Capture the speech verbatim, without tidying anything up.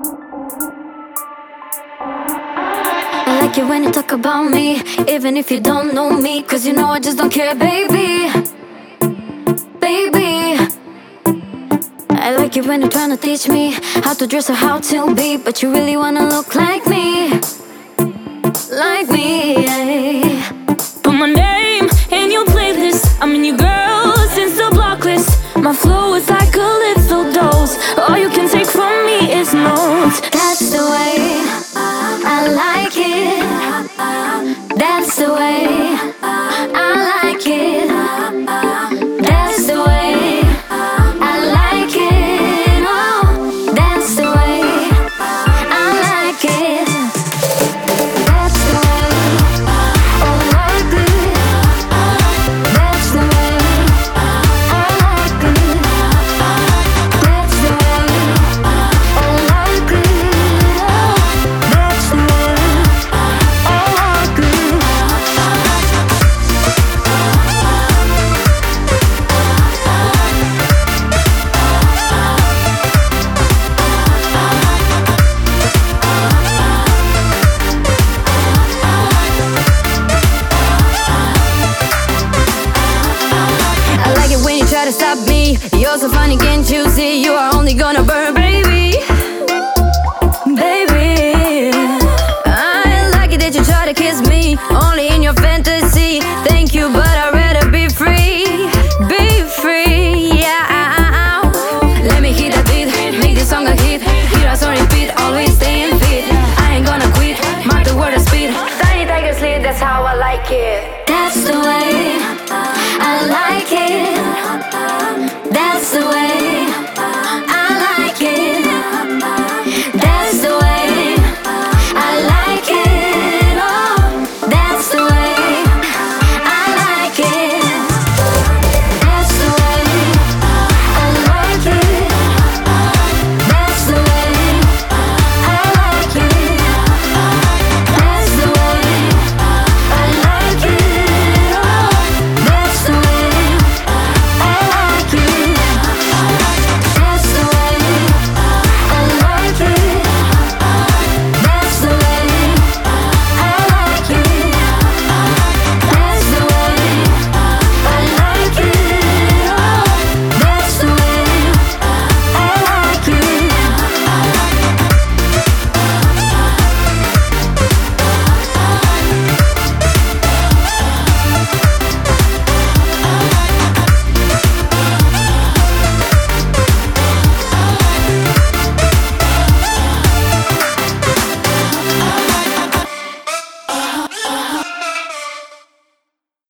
I like it when you talk about me, even if you don't know me, cause you know I just don't care, baby. Baby, I like it when you're trying to teach me how to dress or how to be, but you really wanna look like me, like me, yeah. Put my name in your playlist, I'm in your girl since the block list. My flow is like a little dose, all you can take from me is notes. That's the way I like it. That's the way I like it. That's the way I like it. Oh, that's the way I like it. That's the way I like it. That's the way I like it. That's the way I like it. That's the way I like it. I like it when you try to stop me. You're so funny, can't you see? You are only gonna burn, baby. Baby, I like it that you try to kiss me, only in your fantasy. Thank you, but I'd rather be free. Be free, yeah. Let me hit that beat, make this song a hit. Hear us on repeat, always staying fit. I ain't gonna quit, mark the word of speed. Tiny tiger sleep, that's how I like it. That's the way